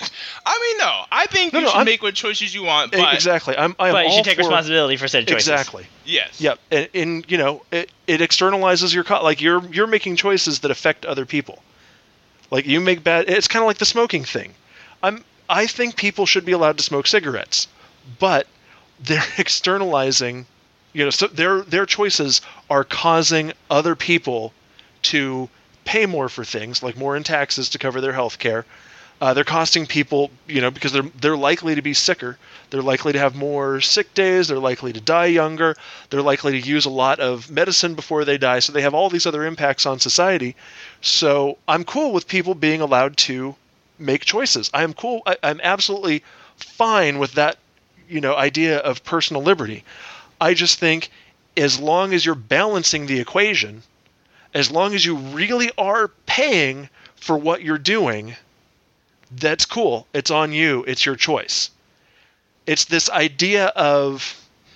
I think you should make what choices you want, but exactly. But you should take responsibility for said choices. Exactly. Yes. Yep. And it externalizes your like you're making choices that affect other people. Like you make bad. It's kind of like the smoking thing. I think people should be allowed to smoke cigarettes, but they're externalizing. So their choices are causing other people to pay more for things, like more in taxes to cover their health care. They're costing people, because they're likely to be sicker. They're likely to have more sick days. They're likely to die younger. They're likely to use a lot of medicine before they die. So they have all these other impacts on society. So I'm cool with people being allowed to make choices. I'm cool. I'm absolutely fine with that, idea of personal liberty. I just think as long as you're balancing the equation, as long as you really are paying for what you're doing, that's cool. It's on you. It's your choice. It's this idea of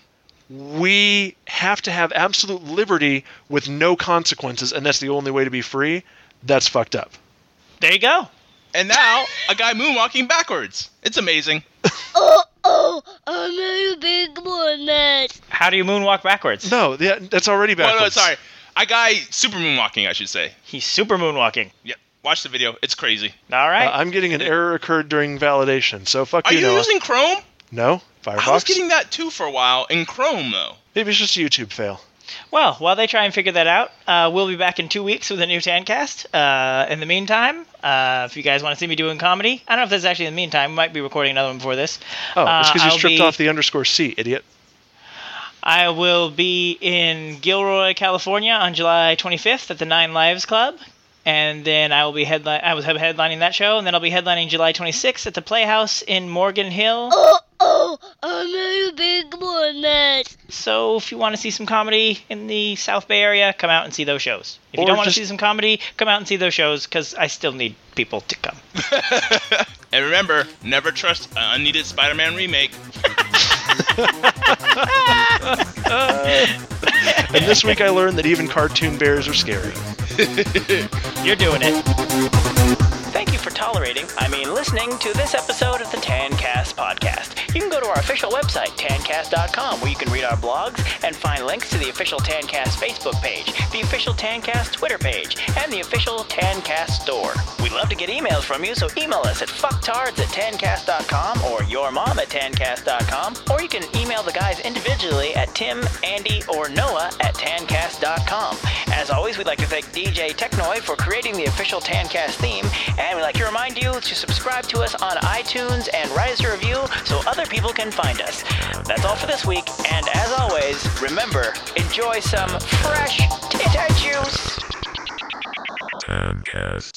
we have to have absolute liberty with no consequences, and that's the only way to be free. That's fucked up. There you go. And now, a guy moonwalking backwards. It's amazing. I'm a big one. How do you moonwalk backwards? No, that's already backwards. No, sorry. A guy super moonwalking, I should say. He's super moonwalking. Yep. Watch the video. It's crazy. All right. I'm getting an error occurred during validation, so fuck you, Are you Noah. using Chrome? No, Firefox. I was getting that too for a while in Chrome, though. Maybe it's just a YouTube fail. Well, while they try and figure that out, we'll be back in 2 weeks with a new Tancast. In the meantime, if you guys want to see me doing comedy, I don't know if this is actually in the meantime. We might be recording another one before this. Oh, it's because you stripped off the _C, idiot. I will be in Gilroy, California on July 25th at the 9 Lives Club. And then I will be headlining that show, and then I'll be headlining July 26th at the Playhouse in Morgan Hill. I'm a big one. So if you want to see some comedy in the South Bay area, come out and see those shows. If you don't want to see some comedy, come out and see those shows, because I still need people to come. And remember, never trust an unneeded Spider-Man remake. And this week I learned that even cartoon bears are scary. You're doing it. Thank you for listening to this episode of the Tancast podcast. You can go to our official website, tancast.com, where you can read our blogs and find links to the official Tancast Facebook page, the official Tancast Twitter page, and the official Tancast store. We'd love to get emails from you, so email us at fucktards@tancast.com or yourmom@tancast.com, or you can email the guys individually at Tim, Andy, or Noah at tancast.com. As always, we'd like to thank DJ Technoid for creating the official Tancast theme, and we'd like to remind you to subscribe to us on iTunes and write us a review so other people can find us. That's all for this week, and as always, remember, enjoy some fresh tita juice. Tancast.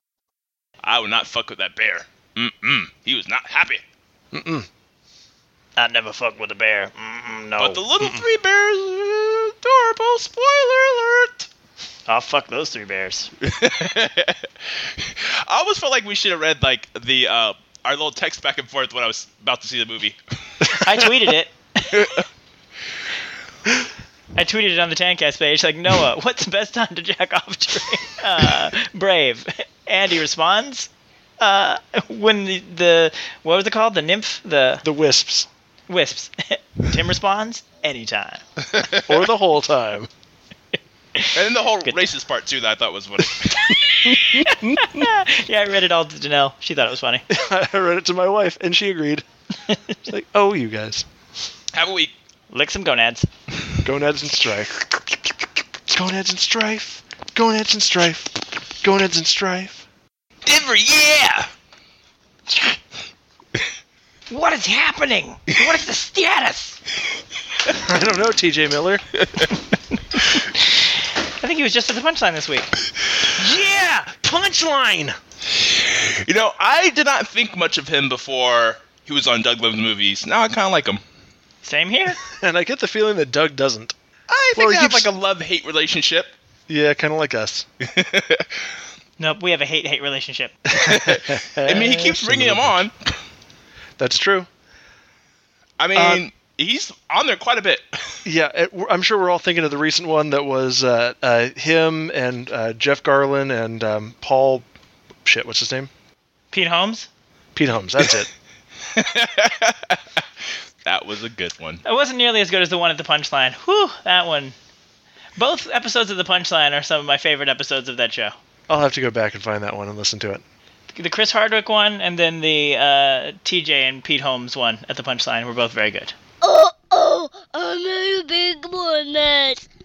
I would not fuck with that bear. He was not happy. I never fuck with a bear. No. But the little 3 bears are adorable. Spoiler alert. I'll fuck those 3 bears. I almost felt like we should have read like the our little text back and forth when I was about to see the movie. I tweeted it. I tweeted it on the Tancast page, like, Noah, what's the best time to jack off during Brave? Andy responds, when the what was it called? The nymph? The wisps. Wisps. Tim responds, anytime. Or the whole time. And then the whole racist part, too, that I thought was funny. Yeah, I read it all to Janelle. She thought it was funny. I read it to my wife, and she agreed. She's like, oh, you guys. Have a week. Lick some gonads. Gonads and strife. Gonads and strife. Gonads and strife. Gonads and strife. Denver, yeah! What is happening? What is the status? I don't know, TJ Miller. I think he was just at the Punchline this week. Yeah! Punchline! You know, I did not think much of him before he was on Doug Loves Movies. Now I kind of like him. Same here. And I get the feeling that Doug doesn't. I think they have like a love-hate relationship. Yeah, kind of like us. Nope, we have a hate-hate relationship. I mean, he keeps bringing him on. That's true. I mean, he's on there quite a bit. Yeah, I'm sure we're all thinking of the recent one that was him and Jeff Garlin and Paul... Shit, what's his name? Pete Holmes? Pete Holmes, that's it. That was a good one. It wasn't nearly as good as the one at the Punchline. Whew, that one. Both episodes of the Punchline are some of my favorite episodes of that show. I'll have to go back and find that one and listen to it. The Chris Hardwick one and then the TJ and Pete Holmes one at the Punchline were both very good. Oh, I made a big one, Matt.